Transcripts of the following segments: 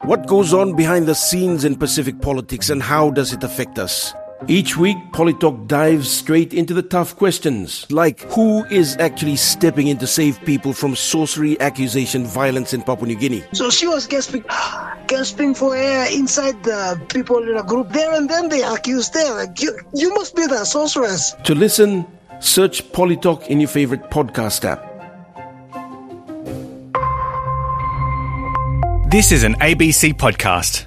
What goes on behind the scenes in Pacific politics and how does it affect us? Each week, Polytalk dives straight into the tough questions, like who is actually stepping in to save people from sorcery, accusation, violence in Papua New Guinea? So she was gasping for air inside the people in a group there, and then they accused her. Like, you must be the sorceress. To listen, search Polytalk in your favorite podcast app. This is an ABC podcast.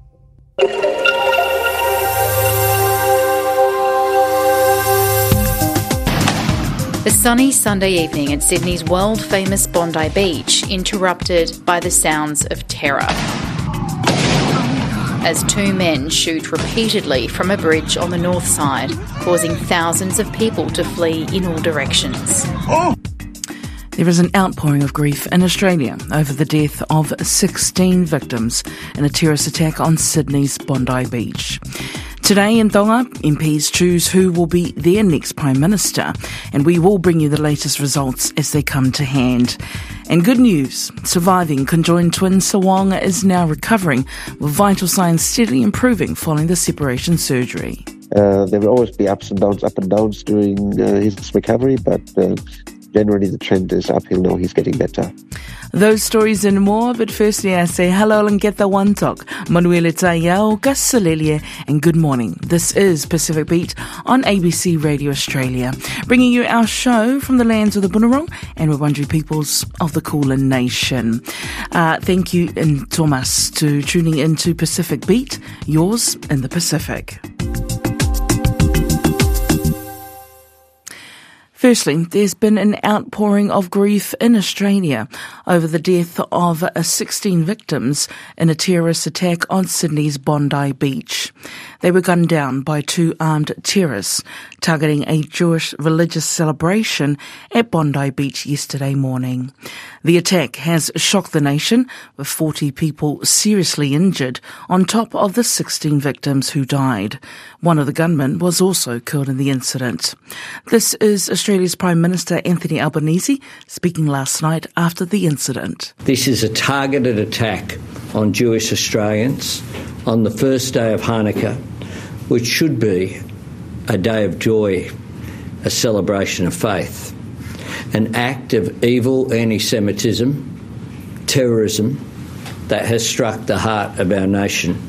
A sunny Sunday evening at Sydney's world-famous Bondi Beach interrupted by the sounds of terror as two men shoot repeatedly from a bridge on the north side, causing thousands of people to flee in all directions. There is an outpouring of grief in Australia over the death of 16 victims in a terrorist attack on Sydney's Bondi Beach. Today in Tonga, MPs choose who will be their next Prime Minister, and we will bring you the latest results as they come to hand. And good news, surviving conjoined twin Sawong is now recovering, with vital signs steadily improving following the separation surgery. There will always be ups and downs during his recovery, but generally the trend is uphill now. He's getting better. Those stories and more, but firstly I say hello and get the one talk. Manuela Tayao, Gasalelia, and good morning. This is Pacific Beat on ABC Radio Australia, bringing you our show from the lands of the Bunurong and Wurundjeri peoples of the Kulin Nation. Thank you, and Thomas, to tuning into Pacific Beat, yours in the Pacific. Firstly, there's been an outpouring of grief in Australia over the death of 16 victims in a terrorist attack on Sydney's Bondi Beach. They were gunned down by two armed terrorists targeting a Jewish religious celebration at Bondi Beach yesterday morning. The attack has shocked the nation, with 40 people seriously injured on top of the 16 victims who died. One of the gunmen was also killed in the incident. This is Australia's Prime Minister Anthony Albanese speaking last night after the incident. This is a targeted attack on Jewish Australians on the first day of Hanukkah, which should be a day of joy, a celebration of faith. An act of evil anti-Semitism, terrorism, that has struck the heart of our nation.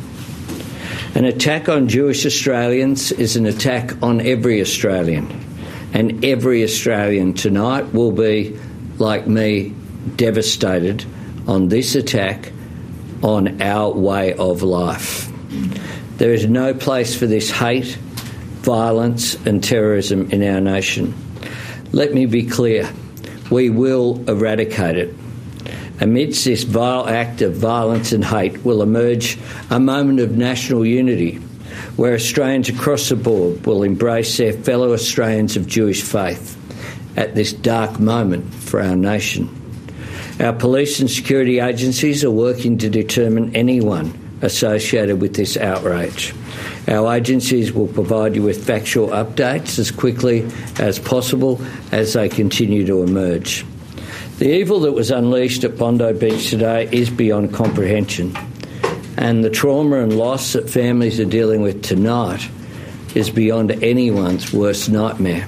An attack on Jewish Australians is an attack on every Australian, and every Australian tonight will be, like me, devastated on this attack on our way of life. There is no place for this hate, violence and terrorism in our nation. Let me be clear, we will eradicate it. Amidst this vile act of violence and hate will emerge a moment of national unity, where Australians across the board will embrace their fellow Australians of Jewish faith at this dark moment for our nation. Our police and security agencies are working to determine anyone associated with this outrage. Our agencies will provide you with factual updates as quickly as possible as they continue to emerge. The evil that was unleashed at Bondi Beach today is beyond comprehension, and the trauma and loss that families are dealing with tonight is beyond anyone's worst nightmare.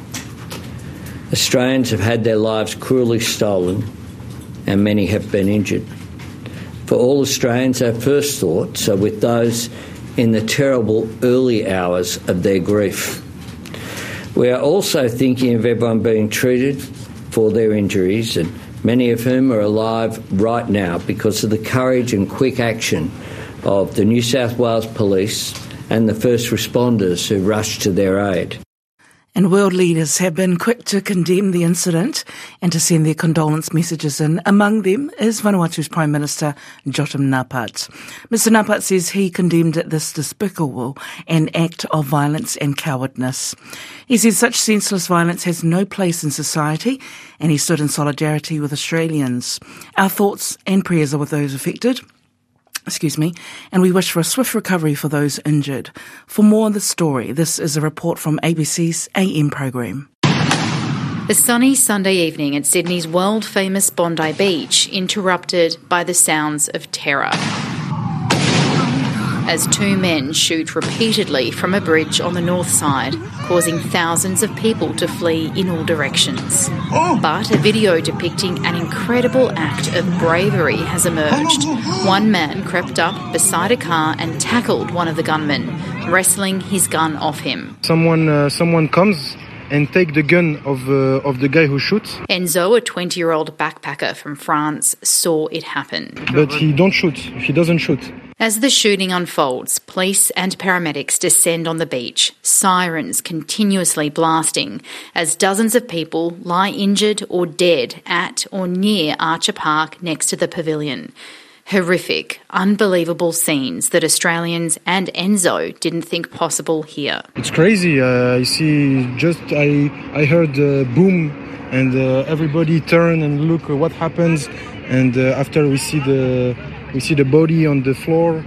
Australians have had their lives cruelly stolen, and many have been injured. For all Australians, our first thoughts are with those in the terrible early hours of their grief. We are also thinking of everyone being treated for their injuries, and many of whom are alive right now because of the courage and quick action of the New South Wales Police and the first responders who rushed to their aid. And world leaders have been quick to condemn the incident and to send their condolence messages in. Among them is Vanuatu's Prime Minister, Jotam Napat. Mr Napat says he condemned this despicable an act of violence and cowardness. He says such senseless violence has no place in society, and he stood in solidarity with Australians. Our thoughts and prayers are with those affected. And we wish for a swift recovery for those injured. For more on the story, this is a report from ABC's AM program. The sunny Sunday evening at Sydney's world-famous Bondi Beach interrupted by the sounds of terror as two men shoot repeatedly from a bridge on the north side, causing thousands of people to flee in all directions. But a video depicting an incredible act of bravery has emerged. One man crept up beside a car and tackled one of the gunmen, wrestling his gun off him. Someone comes and take the gun of the guy who shoots. Enzo, a 20-year-old backpacker from France, saw it happen. But he doesn't shoot. As the shooting unfolds, police and paramedics descend on the beach, sirens continuously blasting, as dozens of people lie injured or dead at or near Archer Park next to the pavilion. Horrific, unbelievable scenes that Australians and Enzo didn't think possible here. It's crazy. I heard boom, and everybody turn and look what happens. And after we see the body on the floor,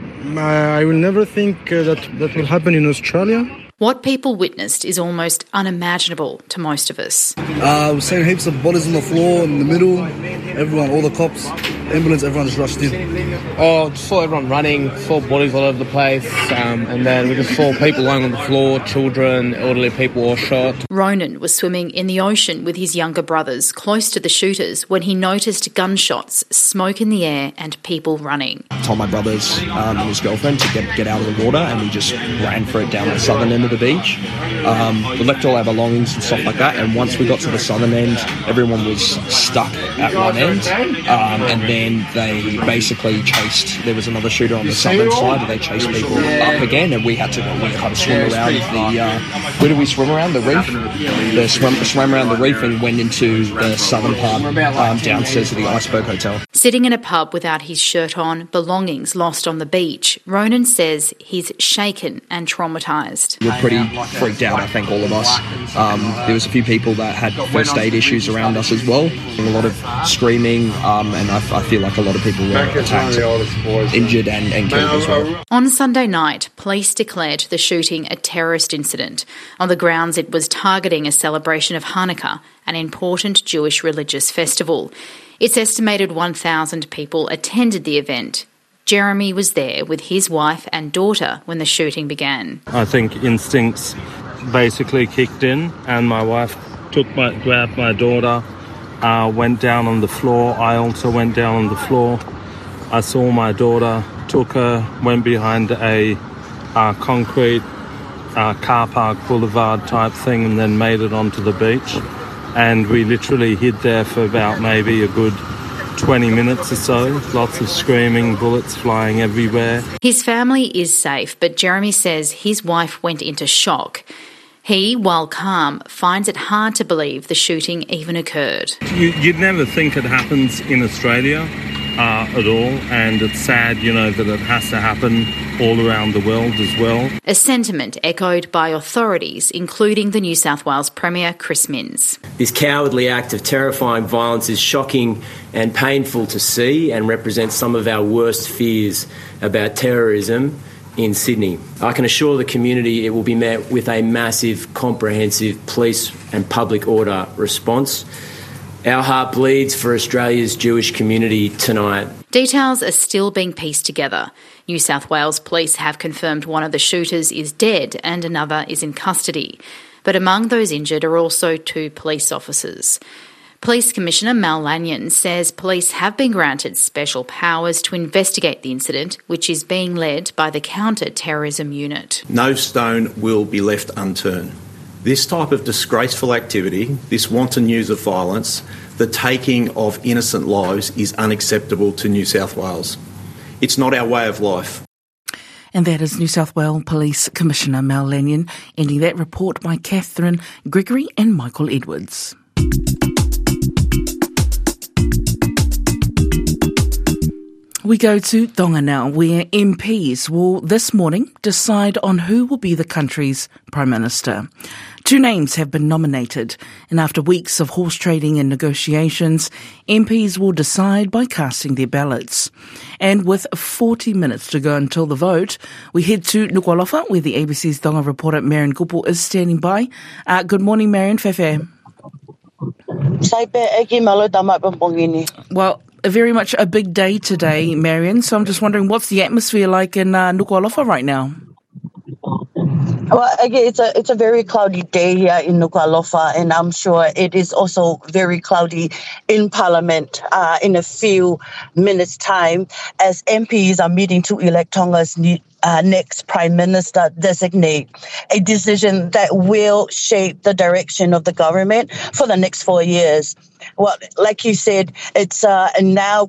I will never think that will happen in Australia. What people witnessed is almost unimaginable to most of us. We're seeing heaps of bodies on the floor in the middle. Everyone, all the cops, ambulance, everyone just rushed in. Just saw everyone running, saw bodies all over the place, and then we just saw people lying on the floor, children, elderly people all shot. Ronan was swimming in the ocean with his younger brothers close to the shooters when he noticed gunshots, smoke in the air and people running. I told my brothers and his girlfriend to get out of the water, and we just ran for it down the southern end of the beach. We left all our belongings and stuff like that, and once we got to the southern end, everyone was stuck at one end, and then they basically chased. There was another shooter on the southern side, and they chased people up again, and we had to kind of swim around where did we swim around? The reef? Swam around the reef and went into the southern part downstairs of the Iceberg Hotel. Sitting in a pub without his shirt on, belongings lost on the beach, Ronan says he's shaken and traumatised. We're pretty freaked out, I think, all of us. There was a few people that had first aid issues around us as well. A lot of screaming, and I feel like a lot of people were attacked, injured and killed as well. On Sunday night, police declared the shooting a terrorist incident on the grounds it was targeting a celebration of Hanukkah, an important Jewish religious festival. It's estimated 1,000 people attended the event. Jeremy was there with his wife and daughter when the shooting began. I think instincts basically kicked in, and my wife grabbed my daughter, went down on the floor. I also went down on the floor. I saw my daughter, took her, went behind a concrete car park boulevard type thing, and then made it onto the beach. And we literally hid there for about maybe a good 20 minutes or so. Lots of screaming, bullets flying everywhere. His family is safe, but Jeremy says his wife went into shock. He, while calm, finds it hard to believe the shooting even occurred. You'd never think it happens in Australia at all, and it's sad, that it has to happen all around the world as well. A sentiment echoed by authorities, including the New South Wales Premier, Chris Minns. This cowardly act of terrifying violence is shocking and painful to see and represents some of our worst fears about terrorism in Sydney. I can assure the community it will be met with a massive, comprehensive police and public order response. Our heart bleeds for Australia's Jewish community tonight. Details are still being pieced together. New South Wales Police have confirmed one of the shooters is dead and another is in custody. But among those injured are also 2 police officers. Police Commissioner Mal Lanyon says police have been granted special powers to investigate the incident, which is being led by the Counter-Terrorism Unit. No stone will be left unturned. This type of disgraceful activity, this wanton use of violence, the taking of innocent lives is unacceptable to New South Wales. It's not our way of life. And that is New South Wales Police Commissioner Mal Lanyon, ending that report by Catherine Gregory and Michael Edwards. We go to Tonga now, where MPs will this morning decide on who will be the country's Prime Minister. 2 names have been nominated, and after weeks of horse trading and negotiations, MPs will decide by casting their ballots. And with 40 minutes to go until the vote, we head to Nuku'alofa, where the ABC's Tonga reporter Marion Kupu is standing by. Good morning, Marion. Fefe. Well, very much a big day today, Marion. So I'm just wondering, what's the atmosphere like in Nuku'alofa right now? Well, again, it's a very cloudy day here in Nuku'alofa, and I'm sure it is also very cloudy in Parliament in a few minutes' time, as MPs are meeting to elect Tonga's next Prime Minister designate, a decision that will shape the direction of the government for the next 4 years. Well, like you said, it's now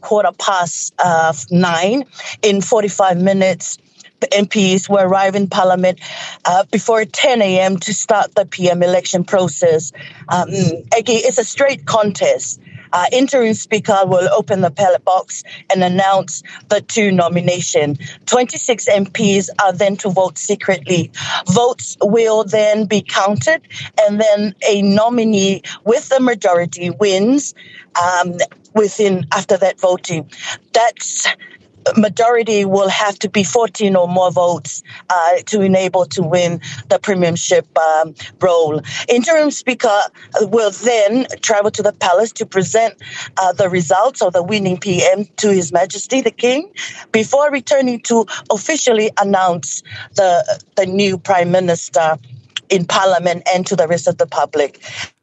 9:15. In 45 minutes, the MPs will arrive in Parliament before 10 a.m. to start the PM election process. Again, it's a straight contest. Interim Speaker will open the ballot box and announce the two nominations. 26 MPs are then to vote secretly. Votes will then be counted, and then a nominee with the majority wins after that voting. That's majority will have to be 14 or more votes to enable to win the premiership role. Interim Speaker will then travel to the palace to present the results of the winning PM to His Majesty the King before returning to officially announce the new Prime Minister in Parliament and to the rest of the public.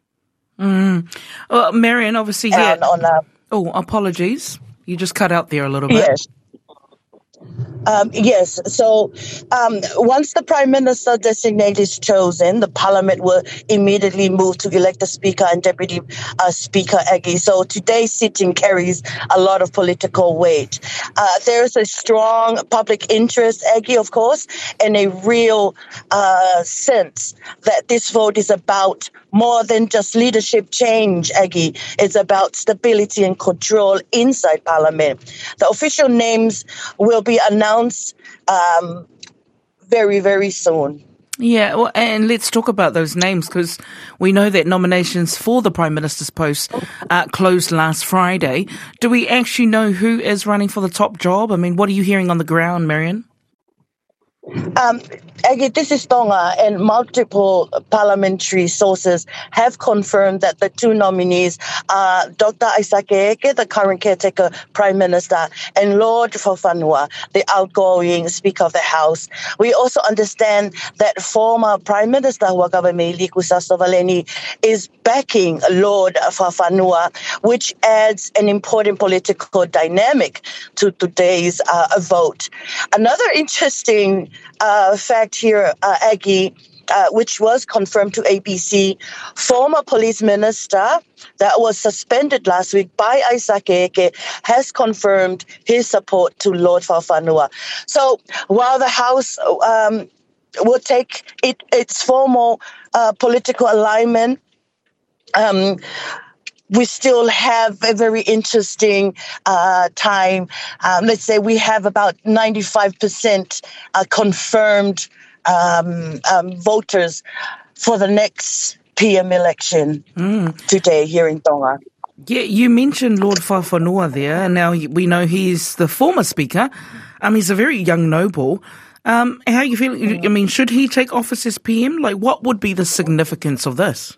Well, Marion, obviously, yeah. Apologies. You just cut out there a little bit. Yes. Yes. So once the Prime Minister designate is chosen, the Parliament will immediately move to elect the Speaker and Deputy Speaker, Aggie. So today's sitting carries a lot of political weight. There is a strong public interest, Aggie, of course, and a real sense that this vote is about more than just leadership change, Aggie. It's about stability and control inside Parliament. The official names will be announced very, very soon. Yeah, well, and let's talk about those names, because we know that nominations for the Prime Minister's post closed last Friday. Do we actually know who is running for the top job? I mean, what are you hearing on the ground, Marion? Again, this is Tonga, and multiple parliamentary sources have confirmed that the two nominees are Dr. Isaac Eke, the current caretaker Prime Minister, and Lord Fafanua, the outgoing Speaker of the House. We also understand that former Prime Minister Huakavamili Kusastovaleni is backing Lord Fafanua, which adds an important political dynamic to today's vote. Another interesting fact here, Aggie, which was confirmed to ABC, former police minister that was suspended last week by Isaac Eke has confirmed his support to Lord Fafanua. So while the House will take its formal political alignment, we still have a very interesting time. Let's say we have about 95% confirmed voters for the next PM election today here in Tonga. Yeah, you mentioned Lord Fafanua there, and now we know he's the former Speaker. He's a very young noble. How you feel? I mean, should he take office as PM? Like, what would be the significance of this?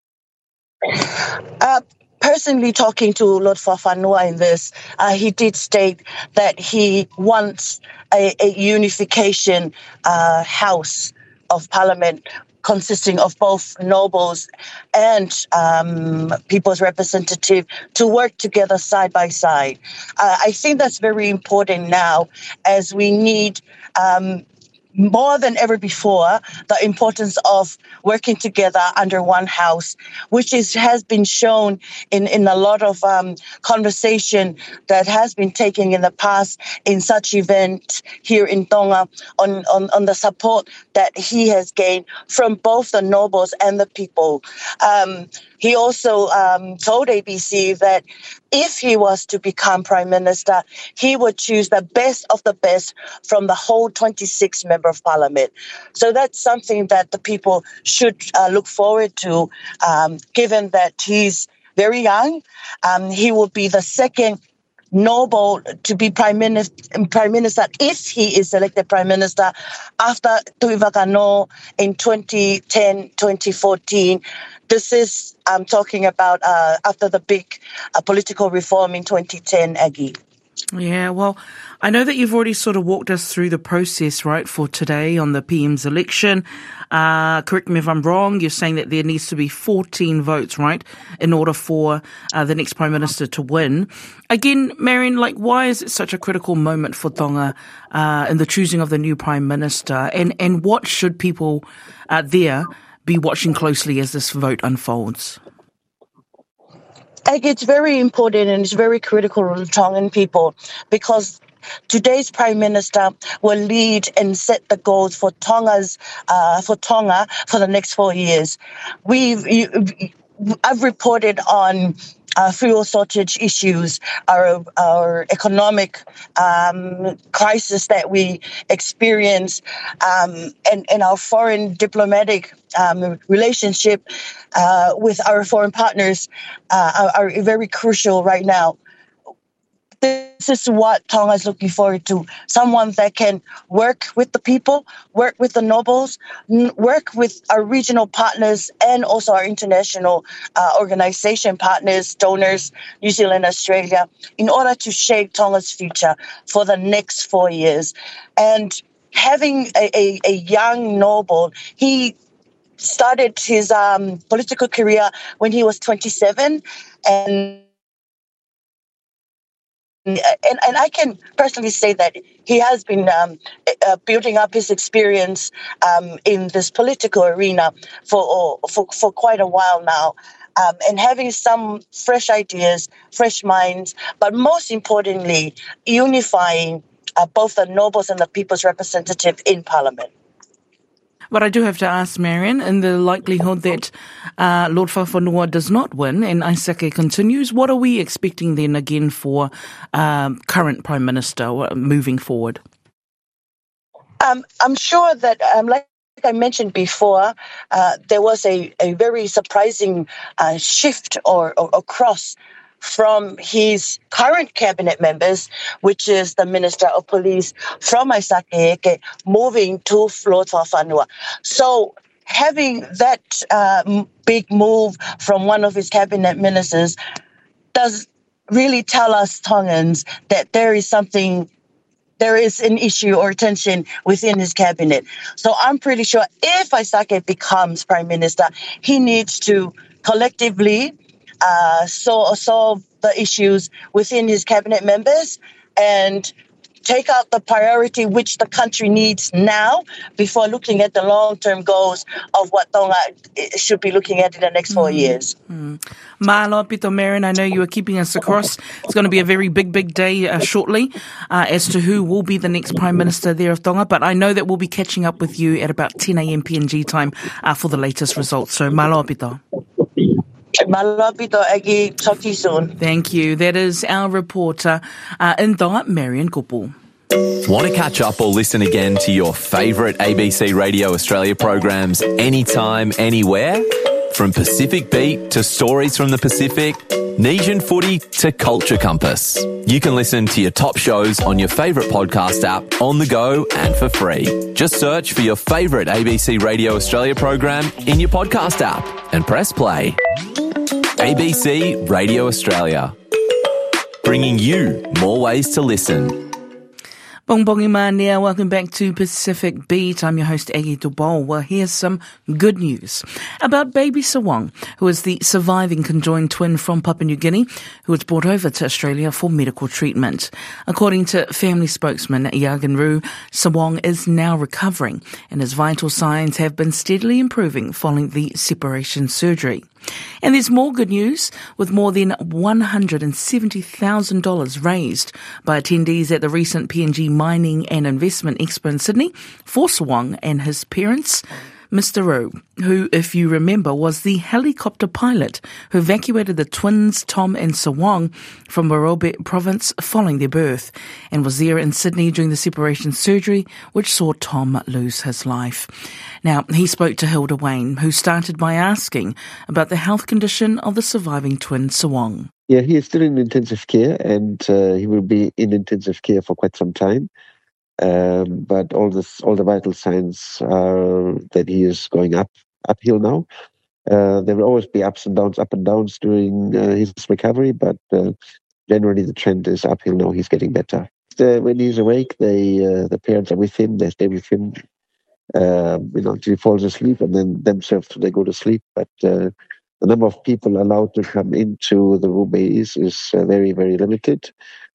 Personally, talking to Lord Fafanua in this, he did state that he wants a unification House of Parliament consisting of both nobles and people's representative to work together side by side. I think that's very important now, as we need more than ever before, the importance of working together under one house, which has been shown in a lot of conversation that has been taken in the past in such events here in Tonga on the support that he has gained from both the nobles and the people. He also told ABC that if he was to become Prime Minister, he would choose the best of the best from the whole 26 member of Parliament. So that's something that the people should look forward to, given that he's very young. He will be the second noble to be prime minister if he is elected prime minister after Tuivakano in 2010, 2014. This is, I'm talking about after the big political reform in 2010, Aggie. Yeah, well, I know that you've already sort of walked us through the process, right, for today on the PM's election. Correct me if I'm wrong, you're saying that there needs to be 14 votes, right, in order for the next Prime Minister to win. Again, Marion, why is it such a critical moment for Tonga in the choosing of the new Prime Minister? And what should people there be watching closely as this vote unfolds? It's very important and it's very critical to Tongan people because today's Prime Minister will lead and set the goals for Tonga for the next 4 years. I've reported on fuel shortage issues, our economic crisis that we experience, and our foreign diplomatic relationship with our foreign partners are very crucial right now. This is what Tonga is looking forward to. Someone that can work with the people, work with the nobles, work with our regional partners and also our international organization partners, donors, New Zealand, Australia, in order to shape Tonga's future for the next 4 years. And having a young noble, he started his political career when he was 27, and I can personally say that he has been building up his experience in this political arena for quite a while now, and having some fresh ideas, fresh minds, but most importantly, unifying both the nobles and the people's representative in Parliament. But I do have to ask, Marion, in the likelihood that Lord Whawhanua does not win and Aisake continues, what are we expecting then again for current Prime Minister moving forward? I'm sure that, like I mentioned before, there was a very surprising shift or cross from his current cabinet members, which is the Minister of Police from Aisake Eke, moving to Lord Whawhanua. So having that big move from one of his cabinet ministers does really tell us Tongans that there is an issue or tension within his cabinet. So I'm pretty sure if Aisake becomes Prime Minister, he needs to collectively solve the issues within his cabinet members and take out the priority which the country needs now before looking at the long-term goals of what Tonga should be looking at in the next 4 years. Malo Pito Marion, I know you are keeping us across. It's going to be a very big day shortly as to who will be the next Prime Minister there of Tonga, but I know that we'll be catching up with you at about 10 a.m. PNG time for the latest results. So Malo Pito. Talk to you soon. Thank you. That is our reporter in Tonga, Marion Kupu. Want to catch up or listen again to your favourite ABC Radio Australia programs anytime, anywhere? From Pacific Beat to Stories from the Pacific, Nesian Footy to Culture Compass. You can listen to your top shows on your favourite podcast app on the go and for free. Just search for your favourite ABC Radio Australia program in your podcast app and press play. ABC Radio Australia, bringing you more ways to listen. Bongbongi Mania, welcome back to Pacific Beat. I'm your host, Aggie Dubol. Well, here's some good news about baby Sawang, who is the surviving conjoined twin from Papua New Guinea, who was brought over to Australia for medical treatment. According to family spokesman Yagan Roo, Sawang is now recovering and his vital signs have been steadily improving following the separation surgery. And there's more good news, with more than $170,000 raised by attendees at the recent PNG Mining and Investment Expo in Sydney for Sawang and his parents, Mr. Rowe, who, if you remember, was the helicopter pilot who evacuated the twins Tom and Sawang from Morobe province following their birth, and was there in Sydney during the separation surgery, which saw Tom lose his life. Now, he spoke to Hilda Wayne, who started by asking about the health condition of the surviving twin Sawang. Yeah, he is still in intensive care, and he will be in intensive care for quite some time. But all the vital signs are that he is going uphill now. There will always be up and downs during his recovery, but generally the trend is uphill now. He's getting better. When he's awake, the parents are with him. They stay with him, until he falls asleep, and then themselves they go to sleep. But the number of people allowed to come into the room is very, very limited.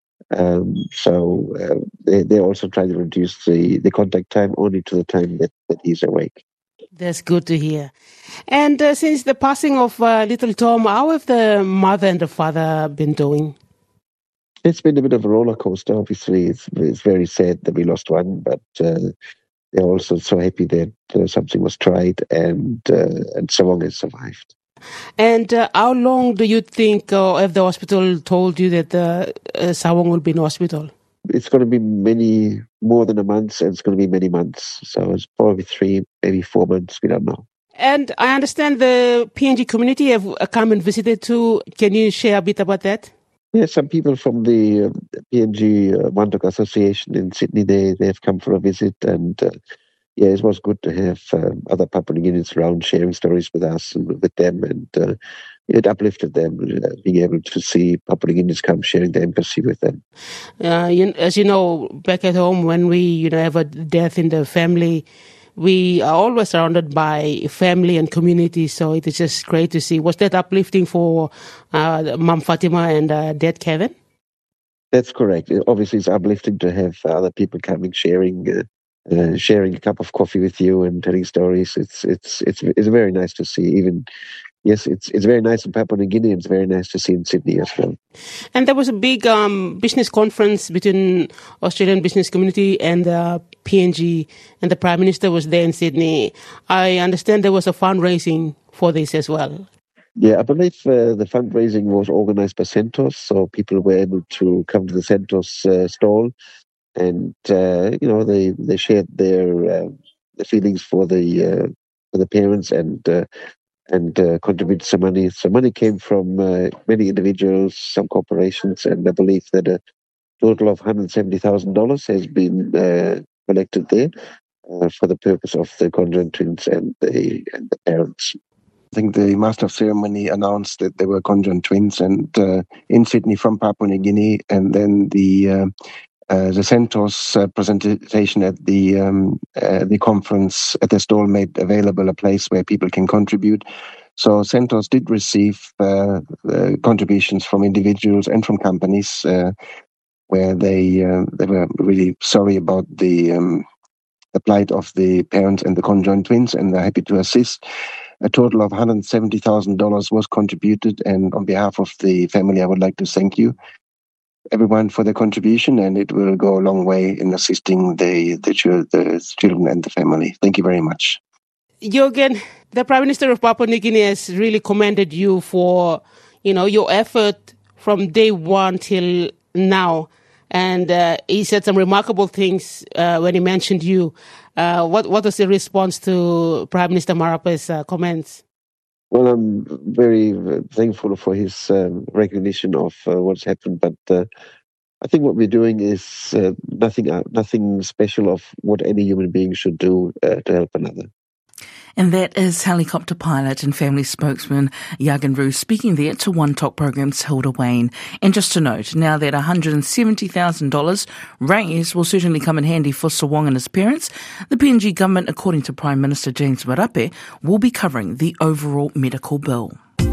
So they also try to reduce the contact time only to the time that he's awake. That's good to hear. And since the passing of little Tom, how have the mother and the father been doing? It's been a bit of a roller coaster. Obviously, it's very sad that we lost one, but they're also so happy that something was tried and Sawang has survived. And how long do you think, or have the hospital told you that Sawang will be in hospital? It's going to be more than a month, and it's going to be many months. So it's probably 3, maybe 4 months. We don't know. And I understand the PNG community have come and visited too. Can you share a bit about that? Yeah, some people from the PNG Wantok Association in Sydney, they have come for a visit, and it was good to have other Papua New Guineans around sharing stories with us and with them, and it uplifted them, being able to see Papua New Guineans come sharing their empathy with them. As you know, back at home, when we have a death in the family, we are always surrounded by family and community, so it is just great to see. Was that uplifting for Mum Fatima and Dad Kevin? That's correct. Obviously, it's uplifting to have other people coming, sharing a cup of coffee with you and telling stories. It's very nice to see. Even it's very nice in Papua New Guinea, and it's very nice to see in Sydney as well. And there was a big business conference between Australian business community and PNG, and the Prime Minister was there in Sydney. I understand there was a fundraising for this as well. Yeah, I believe the fundraising was organised by Centos, so people were able to come to the Centos stall, and they shared their feelings for the parents and contributed some money. So money came from many individuals, some corporations, and I believe that a total of $170,000 has been collected there for the purpose of the conjoined twins and the parents. I think the Master of Ceremony announced that they were conjoined twins, and in Sydney from Papua New Guinea, and then the Centos presentation at the conference at the stall made available a place where people can contribute. So Centos did receive contributions from individuals and from companies where they were really sorry about the plight of the parents and the conjoined twins, and they're happy to assist. A total of $170,000 was contributed, and on behalf of the family, I would like to thank you, everyone, for their contribution, and it will go a long way in assisting the children and the family. Thank you very much. Jürgen, the Prime Minister of Papua New Guinea has really commended you for, your effort from day one till now, and he said some remarkable things when he mentioned you. What was the response to Prime Minister Marape's comments? Well, I'm very thankful for his recognition of what's happened, but I think what we're doing is nothing special of what any human being should do to help another. And that is helicopter pilot and family spokesman Yagan Roo speaking there to One Talk Program's Hilda Wayne. And just to note, now that $170,000 raised will certainly come in handy for Sawang and his parents, the PNG government, according to Prime Minister James Marape, will be covering the overall medical bill.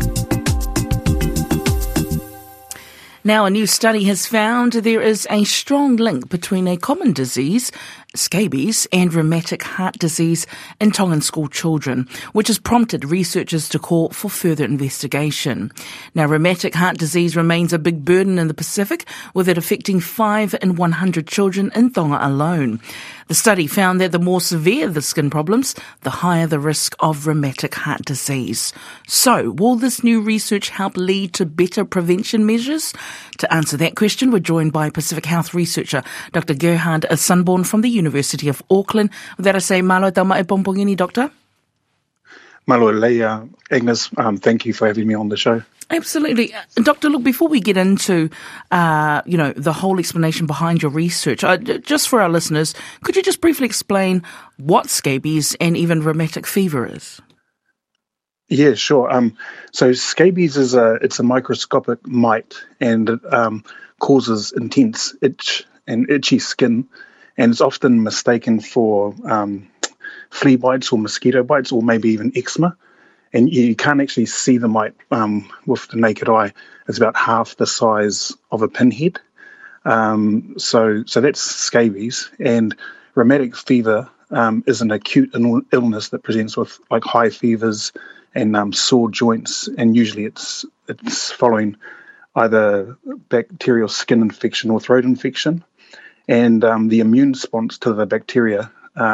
Now, a new study has found there is a strong link between a common disease, scabies, and rheumatic heart disease in Tongan school children, which has prompted researchers to call for further investigation. Now, rheumatic heart disease remains a big burden in the Pacific, with it affecting 5 in 100 children in Tonga alone. The study found that the more severe the skin problems, the higher the risk of rheumatic heart disease. So, will this new research help lead to better prevention measures? To answer that question, we're joined by Pacific Health researcher Dr. Gerhard Sunborn from the University of Auckland. With that I say, malo tama e pompongini, Doctor. Malo Leia, Agnes, thank you for having me on the show. Absolutely. Doctor, look, before we get into, the whole explanation behind your research, just for our listeners, could you just briefly explain what scabies and even rheumatic fever is? Yeah, sure. So scabies it's a microscopic mite, and it causes intense itch and itchy skin, and it's often mistaken for flea bites or mosquito bites or maybe even eczema. And you can't actually see the mite with the naked eye. It's about half the size of a pinhead. So that's scabies. And rheumatic fever is an acute illness that presents with like high fevers and sore joints, and usually it's following either bacterial skin infection or throat infection. And the immune response to the bacteria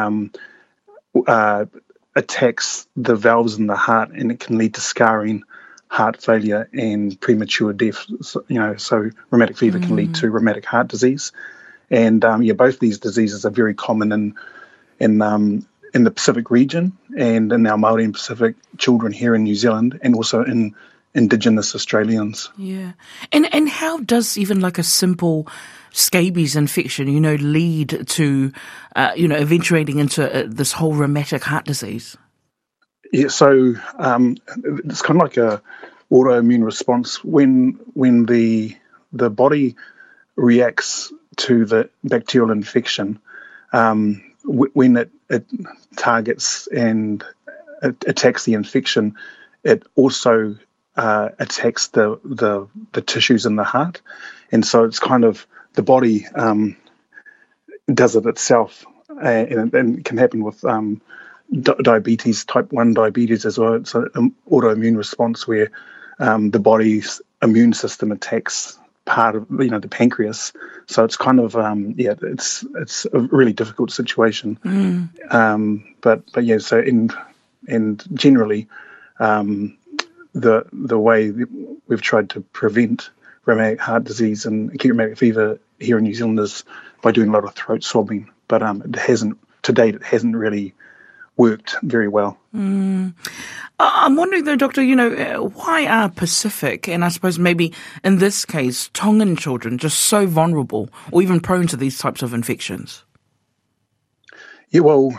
attacks the valves in the heart, and it can lead to scarring, heart failure, and premature death. So rheumatic fever can lead to rheumatic heart disease, and both these diseases are very common in the Pacific region and in our Māori and Pacific children here in New Zealand, and also in Indigenous Australians. Yeah, and how does even like a simple scabies infection, lead to, eventuating into this whole rheumatic heart disease? Yeah, so it's kind of like a autoimmune response when the body reacts to the bacterial infection. When it targets and it attacks the infection, it also attacks the tissues in the heart, and so it's kind of the body does it itself, and it can happen with diabetes, type 1 diabetes as well. It's an autoimmune response where the body's immune system attacks part of the pancreas. So it's kind of it's a really difficult situation. But yeah, so and generally the way we've tried to prevent rheumatic heart disease and acute rheumatic fever here in New Zealand is by doing a lot of throat swabbing, but it hasn't really worked very well. I'm wondering though, Doctor, why are Pacific, and I suppose maybe in this case Tongan children, just so vulnerable or even prone to these types of infections? Yeah, well,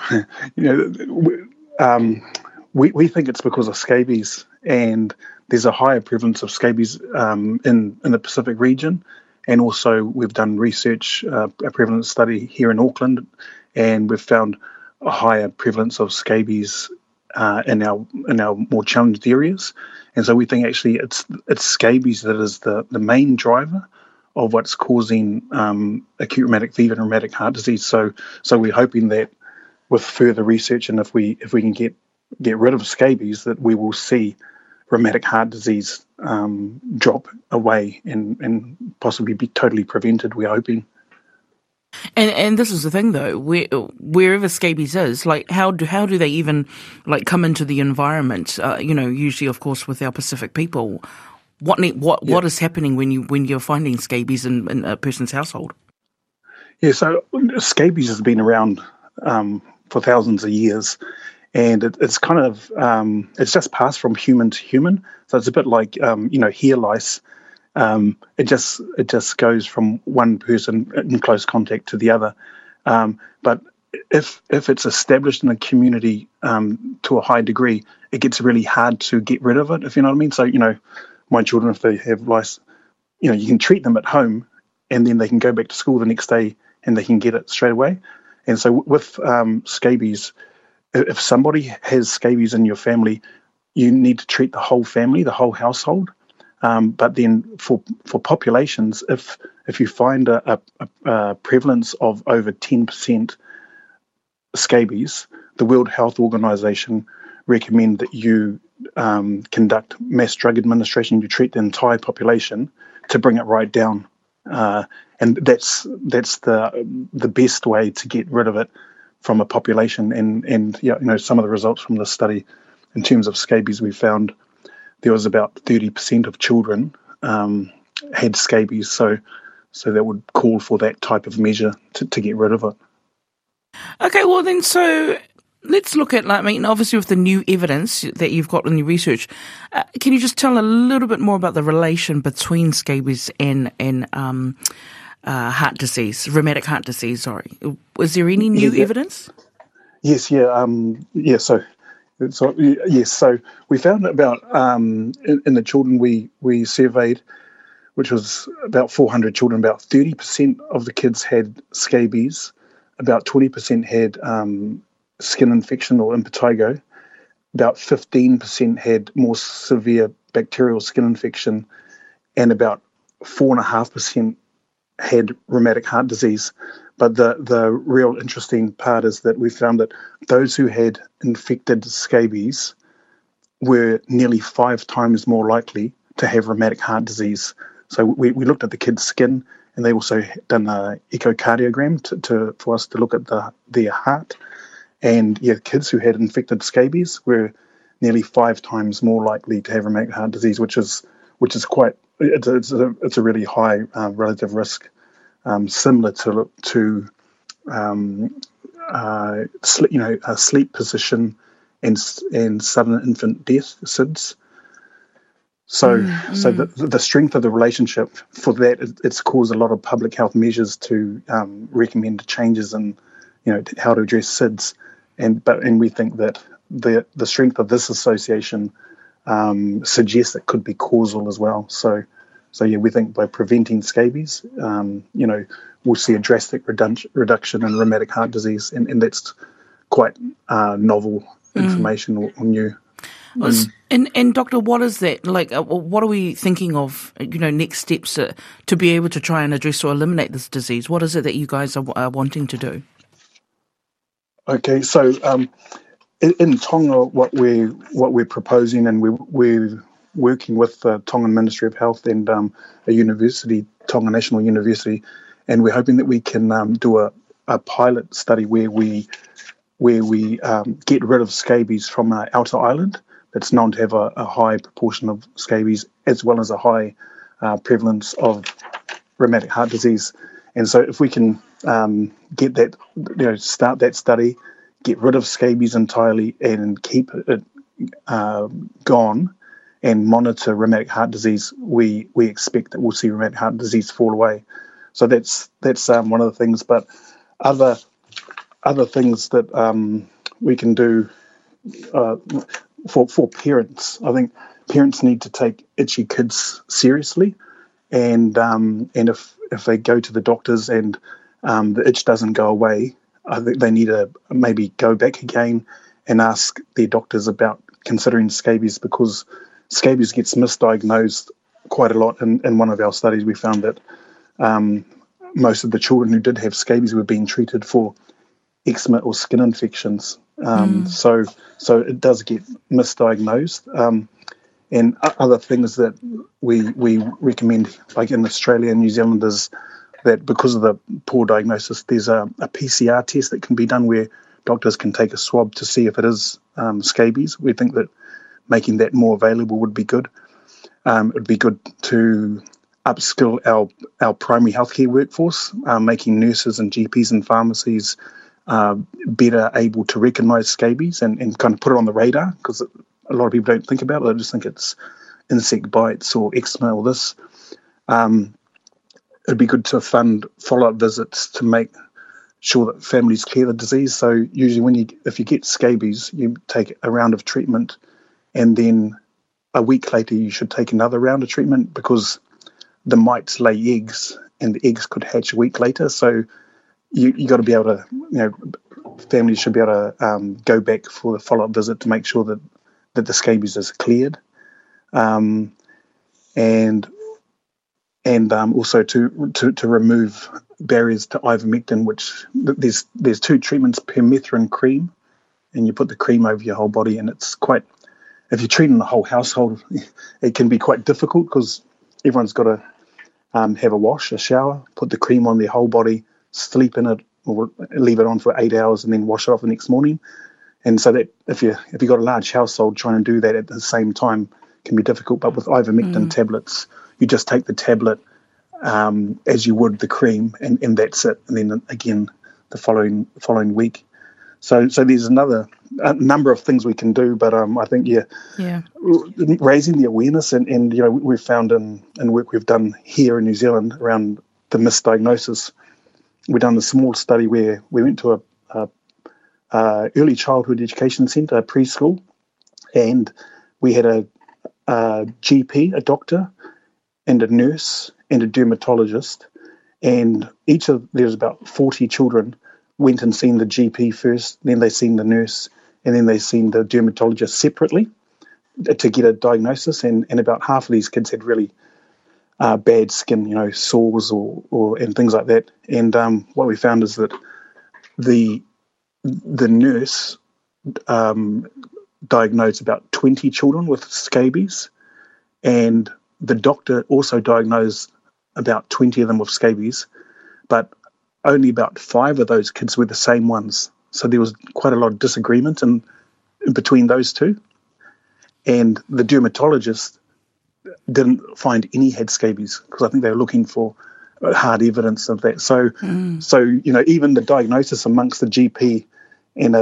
we think it's because of scabies, and there's a higher prevalence of scabies in the Pacific region, and also we've done research, a prevalence study here in Auckland, and we've found a higher prevalence of scabies in our more challenged areas, and so we think actually it's scabies that is the main driver of what's causing acute rheumatic fever and rheumatic heart disease. So we're hoping that with further research, and if we can get rid of scabies, that we will see rheumatic heart disease drop away and possibly be totally prevented, we're hoping. And this is the thing though, wherever scabies is, like how do they even like come into the environment? Usually of course with our Pacific people, what is happening when you're finding scabies in a person's household? Yeah, so scabies has been around for thousands of years, and it's kind of it's just passed from human to human. So it's a bit like hair lice. It just goes from one person in close contact to the other. But if it's established in a community to a high degree, it gets really hard to get rid of it, if you know what I mean. So, my children, if they have lice, you can treat them at home and then they can go back to school the next day and they can get it straight away. And so with scabies, if somebody has scabies in your family, you need to treat the whole family, the whole household. But then for populations, if you find a prevalence of over 10% scabies, the World Health Organization recommend that you conduct mass drug administration. You treat the entire population to bring it right down, and that's the best way to get rid of it from a population. And some of the results from the study in terms of scabies, we found there was about 30% of children had scabies, so that would call for that type of measure to get rid of it. Okay, well then, so Let's look at, obviously with the new evidence that you've got in your research, can you just tell a little bit more about the relation between scabies and heart disease, rheumatic heart disease, sorry. Was there any new evidence? Yes, So we found about, in the children we surveyed, which was about 400 children, about 30% of the kids had scabies, about 20% had skin infection or impetigo, about 15% had more severe bacterial skin infection, and about 4.5% had rheumatic heart disease. But the real interesting part is that we found that those who had infected scabies were nearly 5 times more likely to have rheumatic heart disease. So we looked at the kids' skin, and they also done an echocardiogram for us to look at their heart. And kids who had infected scabies were nearly 5 times more likely to have rheumatic heart disease, which is quite it's a really high relative risk, similar to sleep position and sudden infant death, SIDS. So the strength of the relationship for that, it's caused a lot of public health measures to recommend changes in how to address SIDS, and we think that the strength of this association suggests it could be causal as well. So we think by preventing scabies, we'll see a drastic reduction in rheumatic heart disease, and that's quite novel information or new. And Doctor, what is that? What are we thinking of, next steps to be able to try and address or eliminate this disease? What is it that you guys are wanting to do? Okay, so in Tonga, what we're proposing, and we're working with the Tongan Ministry of Health and a university, Tonga National University, and we're hoping that we can do a pilot study where we get rid of scabies from our outer island that's known to have a high proportion of scabies, as well as a high prevalence of rheumatic heart disease. And so if we can get that, start that study, get rid of scabies entirely and keep it gone and monitor rheumatic heart disease, we expect that we'll see rheumatic heart disease fall away. So that's one of the things. But other things that we can do for parents, I think parents need to take itchy kids seriously, and if they go to the doctors and the itch doesn't go away, I think they need to maybe go back again and ask their doctors about considering scabies, because scabies gets misdiagnosed quite a lot. In one of our studies, we found that most of the children who did have scabies were being treated for eczema or skin infections. So it does get misdiagnosed. And other things that we recommend, like in Australia and New Zealand, is that because of the poor diagnosis, there's a PCR test that can be done where doctors can take a swab to see if it is scabies. We think that making that more available would be good. It would be good to upskill our primary healthcare workforce, making nurses and GPs and pharmacies better able to recognise scabies and kind of put it on the radar, because a lot of people don't think about it. They just think it's insect bites or eczema or this. It'd be good to fund follow-up visits to make sure that families clear the disease. So usually if you get scabies, you take a round of treatment, and then a week later you should take another round of treatment, because the mites lay eggs and the eggs could hatch a week later. So you got to be able to, families should be able to go back for the follow-up visit to make sure that the scabies is cleared. And also to remove barriers to ivermectin, which there's 2 treatments, permethrin cream, and you put the cream over your whole body, and it's quite, if you're treating the whole household, it can be quite difficult, because everyone's got to have a wash, a shower, put the cream on their whole body, sleep in it, or leave it on for 8 hours, and then wash it off the next morning. And so that if you've got a large household, trying to do that at the same time can be difficult. But with ivermectin tablets, you just take the tablet as you would the cream, and that's it. And then again the following week. So there's a number of things we can do, but I think raising the awareness and we've found in work we've done here in New Zealand around the misdiagnosis. We've done a small study where we went to a early childhood education centre, a preschool, and we had a GP, a doctor, and a nurse and a dermatologist, and there's about 40 children went and seen the GP first, then they seen the nurse, and then they seen the dermatologist separately to get a diagnosis, and about half of these kids had really bad skin, sores or and things like that. And what we found is that the nurse diagnosed about 20 children with scabies, and the doctor also diagnosed about 20 of them with scabies, but only about 5 of those kids were the same ones. So there was quite a lot of disagreement in between those two. And the dermatologist didn't find any had scabies because I think they were looking for hard evidence of that. So even the diagnosis amongst the GP and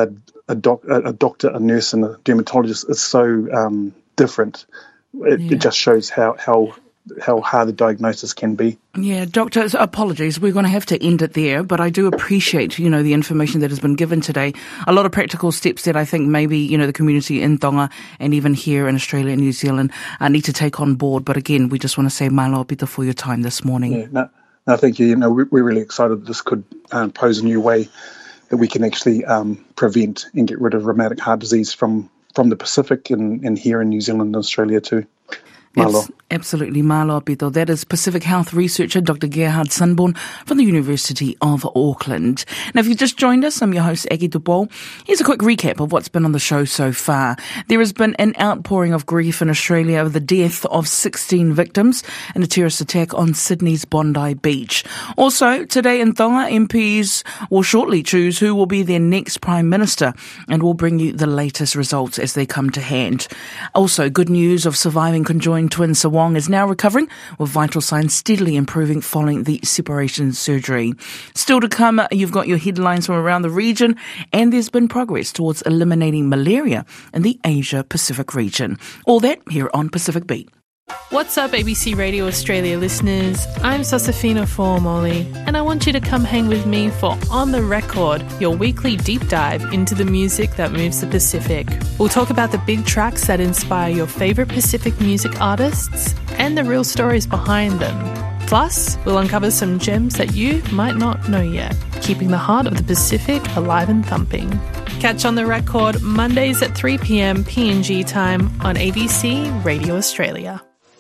a doctor, a nurse, and a dermatologist is so different. It just shows how hard the diagnosis can be. Yeah, Doctor, apologies. We're going to have to end it there, but I do appreciate, the information that has been given today. A lot of practical steps that I think maybe, the community in Tonga and even here in Australia and New Zealand need to take on board. But again, we just want to say malo pita for your time this morning. Yeah, no, thank you. We're really excited that this could pose a new way that we can actually prevent and get rid of rheumatic heart disease from the Pacific and here in New Zealand and Australia too. Malo. Absolutely, malo pito. That is Pacific Health researcher Dr. Gerhard Sunborn from the University of Auckland. Now, if you just joined us, I'm your host, Aggie Dupo. Here's a quick recap of what's been on the show so far. There has been an outpouring of grief in Australia over the death of 16 victims in a terrorist attack on Sydney's Bondi Beach. Also, today in Tonga, MPs will shortly choose who will be their next Prime Minister, and we'll bring you the latest results as they come to hand. Also, good news of surviving conjoined twin Sawong is now recovering, with vital signs steadily improving following the separation surgery. Still to come, you've got your headlines from around the region, and there's been progress towards eliminating malaria in the Asia-Pacific region. All that here on Pacific Beat. What's up, ABC Radio Australia listeners? I'm Sosafina Formoli, and I want you to come hang with me for On The Record, your weekly deep dive into the music that moves the Pacific. We'll talk about the big tracks that inspire your favourite Pacific music artists and the real stories behind them. Plus, we'll uncover some gems that you might not know yet, keeping the heart of the Pacific alive and thumping. Catch On The Record Mondays at 3 p.m. PNG time on ABC Radio Australia.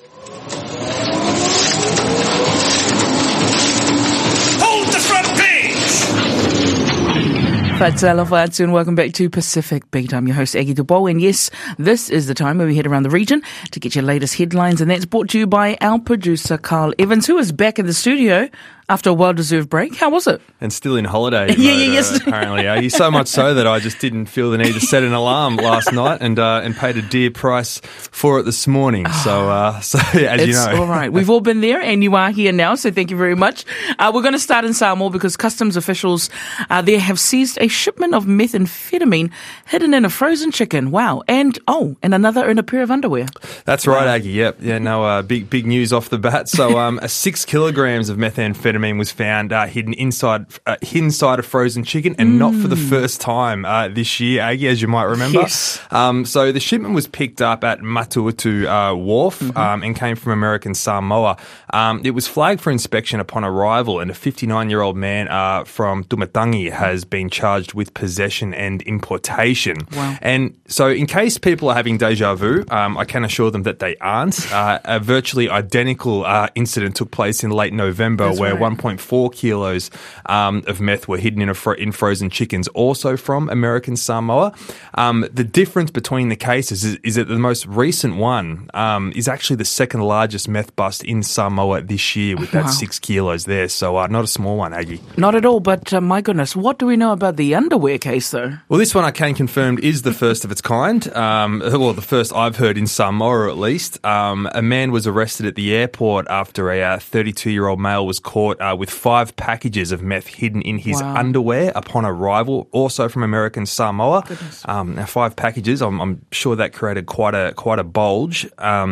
Fatsala Fats and welcome back to Pacific Beat. I'm your host, Aggie Dupo, and yes, this is the time where we head around the region to get your latest headlines, and that's brought to you by our producer, Carl Evans, who is back in the studio after a well-deserved break. How was it? And still in holiday mode, yes. Apparently. Aggie. So much so that I just didn't feel the need to set an alarm last night and paid a dear price for it this morning. So as you know. It's all right. We've all been there, and you are here now, so thank you very much. We're going to start in Samoa because customs officials there have seized a shipment of methamphetamine hidden in a frozen chicken. Wow. And another in a pair of underwear. That's right, Aggie. Yep. Yeah, no, big news off the bat. So 6 kilograms of methamphetamine was found hidden inside a frozen chicken, and not for the first time this year, Aggie, as you might remember. Yes. So the shipment was picked up at Matuutu Wharf and came from American Samoa. It was flagged for inspection upon arrival, and a 59-year-old man from Tumatangi has been charged with possession and importation. Wow. And so in case people are having deja vu, I can assure them that they aren't. A virtually identical incident took place in late November. That's where right. 1.4 kilos of meth were hidden in frozen chickens, also from American Samoa. The difference between the cases is that the most recent one is actually the second largest meth bust in Samoa this year, with that 6 kilos there. So not a small one, Aggie. Not at all, but my goodness, what do we know about the underwear case, though? Well, this one I can confirm is the first of its kind. Well, the first I've heard in Samoa, at least. A man was arrested at the airport after a 32-year-old male was caught caught with 5 packages of meth hidden in his underwear upon arrival, also from American Samoa. Now 5 packages, I'm sure that created quite a bulge.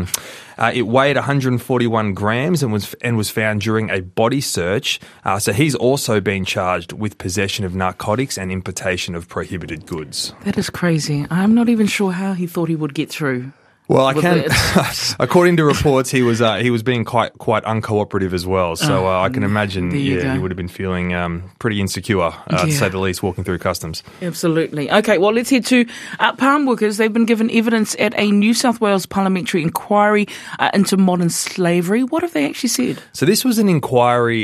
It weighed 141 grams and was found during a body search. So he's also been charged with possession of narcotics and importation of prohibited goods. That is crazy. I'm not even sure how he thought he would get through. Well, according to reports, he was being quite uncooperative as well. So I can imagine, he would have been feeling pretty insecure, to say the least, walking through customs. Absolutely. Okay, well, let's head to palm workers. They've been given evidence at a New South Wales parliamentary inquiry into modern slavery. What have they actually said? So this was an inquiry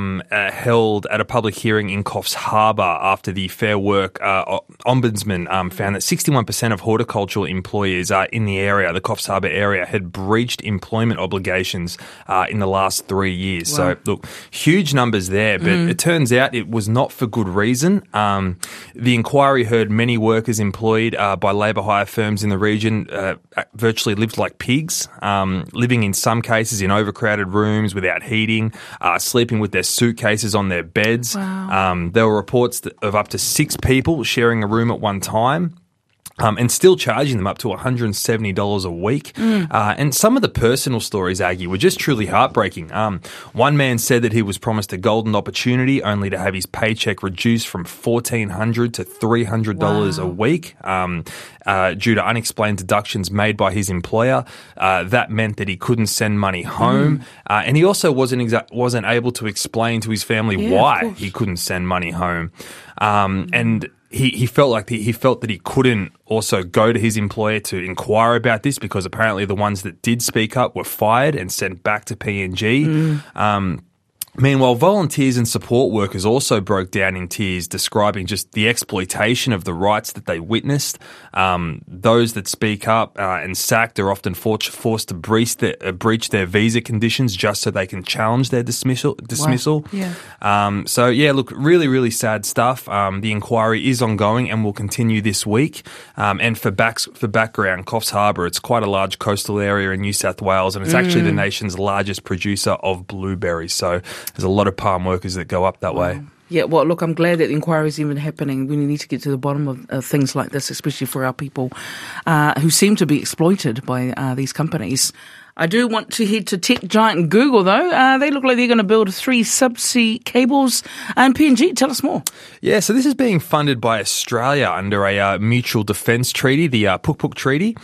held at a public hearing in Coffs Harbour after the Fair Work Ombudsman found that 61% of horticultural employers in the area, the Coffs Harbour area, had breached employment obligations in the last 3 years. Wow. So, look, huge numbers there, but it turns out it was not for good reason. The inquiry heard many workers employed by labour hire firms in the region virtually lived like pigs, living in some cases in overcrowded rooms without heating, sleeping with their suitcases on their beds. Wow. There were reports of up to 6 people sharing a room at one time. And still charging them up to $170 a week. And some of the personal stories, Aggie, were just truly heartbreaking. One man said that he was promised a golden opportunity only to have his paycheck reduced from $1,400 to $300 a week due to unexplained deductions made by his employer. That meant that he couldn't send money home. And he also wasn't able to explain to his family why he couldn't send money home. And he felt that he couldn't also go to his employer to inquire about this because apparently the ones that did speak up were fired and sent back to PNG. Meanwhile, volunteers and support workers also broke down in tears, describing just the exploitation of the rights that they witnessed. Those that speak up and sacked are often forced to breach their visa conditions just so they can challenge their dismissal. Wow. Yeah. So, look, really, really sad stuff. The inquiry is ongoing and will continue this week. And for background, Coffs Harbour, it's quite a large coastal area in New South Wales, and it's actually the nation's largest producer of blueberries. So there's a lot of palm workers that go up that way. Yeah, well, look, I'm glad that the inquiry is even happening. We need to get to the bottom of things like this, especially for our people who seem to be exploited by these companies. I do want to head to tech giant Google, though. They look like they're going to build 3 subsea cables. And PNG, tell us more. Yeah, so this is being funded by Australia under a mutual defence treaty, the Puk Puk Treaty.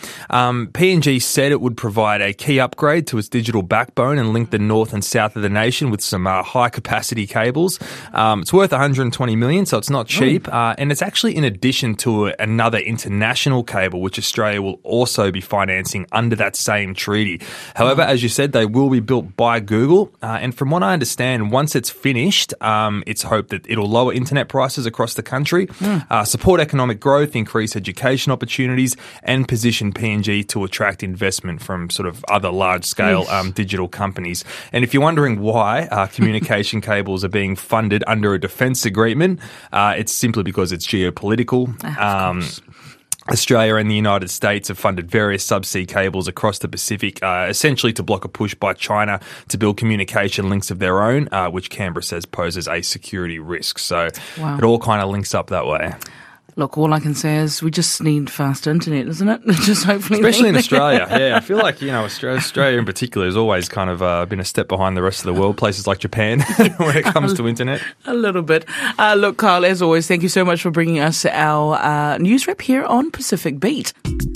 PNG said it would provide a key upgrade to its digital backbone and link the north and south of the nation with some high-capacity cables. It's worth $120 million, so it's not cheap. And it's actually in addition to another international cable, which Australia will also be financing under that same treaty. However, as you said, they will be built by Google. And from what I understand, once it's finished, it's hoped that it'll lower internet prices across the country, support economic growth, increase education opportunities, and position PNG to attract investment from sort of other large-scale digital companies. And if you're wondering why communication cables are being funded under a defence agreement, it's simply because it's geopolitical. Australia and the United States have funded various subsea cables across the Pacific, essentially to block a push by China to build communication links of their own, which Canberra says poses a security risk. So it all kind of links up that way. Look, all I can say is we just need fast internet, isn't it? Just hopefully. Especially in Australia. Yeah, I feel like, Australia in particular has always kind of been a step behind the rest of the world, places like Japan, when it comes to internet. A little bit. Look, Kyle, as always, thank you so much for bringing us our news wrap here on Pacific Beat.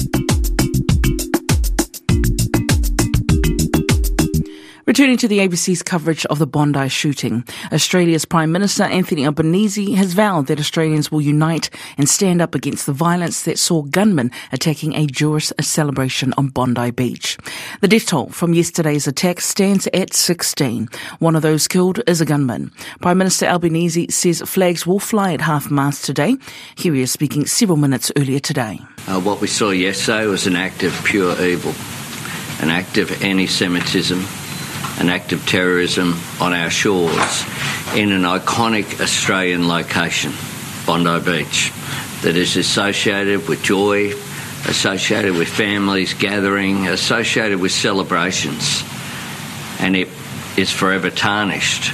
Returning to the ABC's coverage of the Bondi shooting, Australia's Prime Minister Anthony Albanese has vowed that Australians will unite and stand up against the violence that saw gunmen attacking a Jewish celebration on Bondi Beach. The death toll from yesterday's attack stands at 16. One of those killed is a gunman. Prime Minister Albanese says flags will fly at half-mast today. Here he is speaking several minutes earlier today. What we saw yesterday was an act of pure evil, an act of anti-Semitism, an act of terrorism on our shores in an iconic Australian location, Bondi Beach, that is associated with joy, associated with families gathering, associated with celebrations. And it is forever tarnished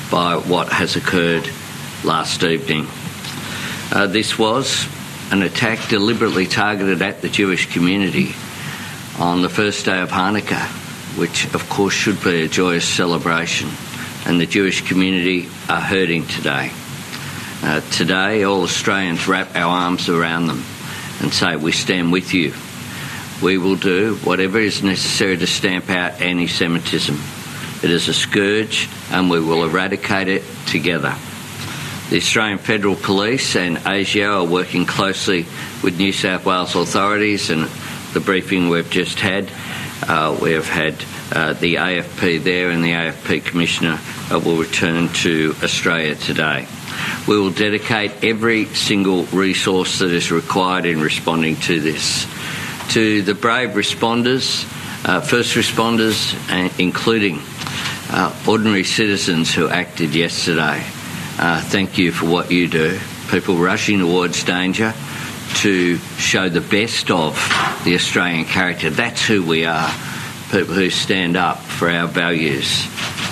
by what has occurred last evening. This was an attack deliberately targeted at the Jewish community on the first day of Hanukkah, which of course should be a joyous celebration, and the Jewish community are hurting today. Today, all Australians wrap our arms around them and say, we stand with you. We will do whatever is necessary to stamp out anti-Semitism. It is a scourge and we will eradicate it together. The Australian Federal Police and ASIO are working closely with New South Wales authorities, and the briefing we've just had, we have had the AFP there, and the AFP Commissioner will return to Australia today. We will dedicate every single resource that is required in responding to this. To the brave responders, first responders, including ordinary citizens who acted yesterday, thank you for what you do. People rushing towards danger to show the best of the Australian character. That's who we are, people who stand up for our values.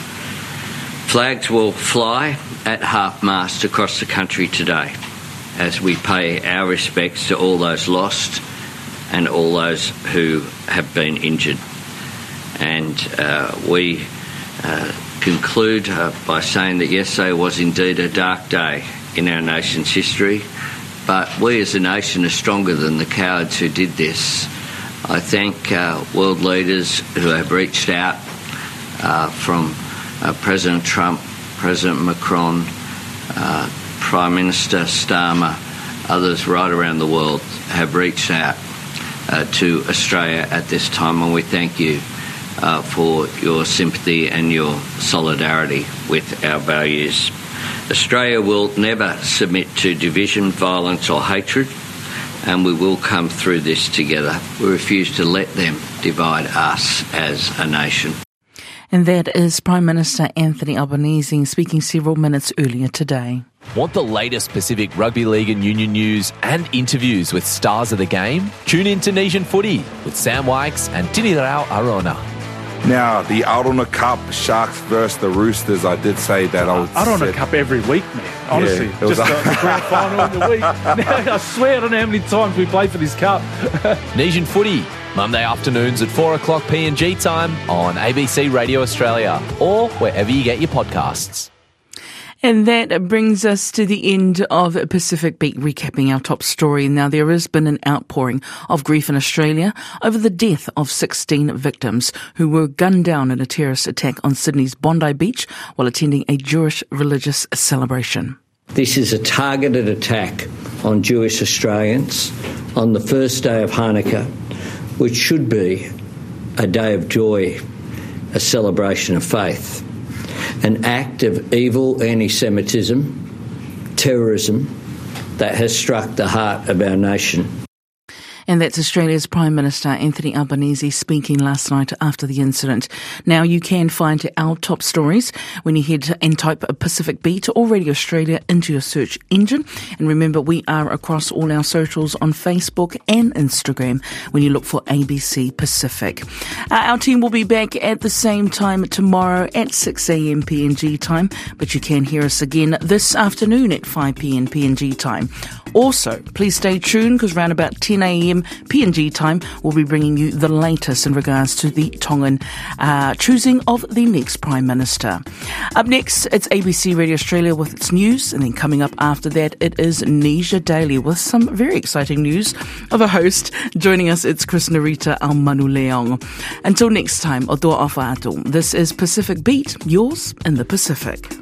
Flags will fly at half-mast across the country today as we pay our respects to all those lost and all those who have been injured. And we conclude by saying that yesterday was indeed a dark day in our nation's history, but we as a nation are stronger than the cowards who did this. I thank world leaders who have reached out, from President Trump, President Macron, Prime Minister Starmer, others right around the world have reached out to Australia at this time, and we thank you for your sympathy and your solidarity with our values. Australia will never submit to division, violence or hatred, and we will come through this together. We refuse to let them divide us as a nation. And that is Prime Minister Anthony Albanese speaking several minutes earlier today. Want the latest Pacific Rugby League and Union news and interviews with stars of the game? Tune in to Nation Footy with Sam Wykes and Tinirao Arona. Now, the Arona Cup, Sharks versus the Roosters, I did say that. Arona Cup every week, man. Honestly, Yeah, just the grand final in the week. Now, I swear, I don't know how many times we played for this cup. Nation Footy, Monday afternoons at 4 o'clock PNG time on ABC Radio Australia or wherever you get your podcasts. And that brings us to the end of Pacific Beat, recapping our top story. Now, there has been an outpouring of grief in Australia over the death of 16 victims who were gunned down in a terrorist attack on Sydney's Bondi Beach while attending a Jewish religious celebration. This is a targeted attack on Jewish Australians on the first day of Hanukkah, which should be a day of joy, a celebration of faith. An act of evil anti-Semitism, terrorism, that has struck the heart of our nation. And that's Australia's Prime Minister Anthony Albanese speaking last night after the incident. Now you can find our top stories when you head and type Pacific Beat or Radio Australia into your search engine. And remember, we are across all our socials on Facebook and Instagram when you look for ABC Pacific. Our team will be back at the same time tomorrow at 6 a.m. PNG time, but you can hear us again this afternoon at 5 p.m. PNG time. Also, please stay tuned because around about 10 a.m. PNG time, we'll be bringing you the latest in regards to the Tongan choosing of the next Prime Minister. Up next, it's ABC Radio Australia with its news, and then coming up after that, it is Nesia Daily with some very exciting news of a host. Joining us, it's Chris Narita Almanuleong. Until next time, o toa awha atu. This is Pacific Beat, yours in the Pacific.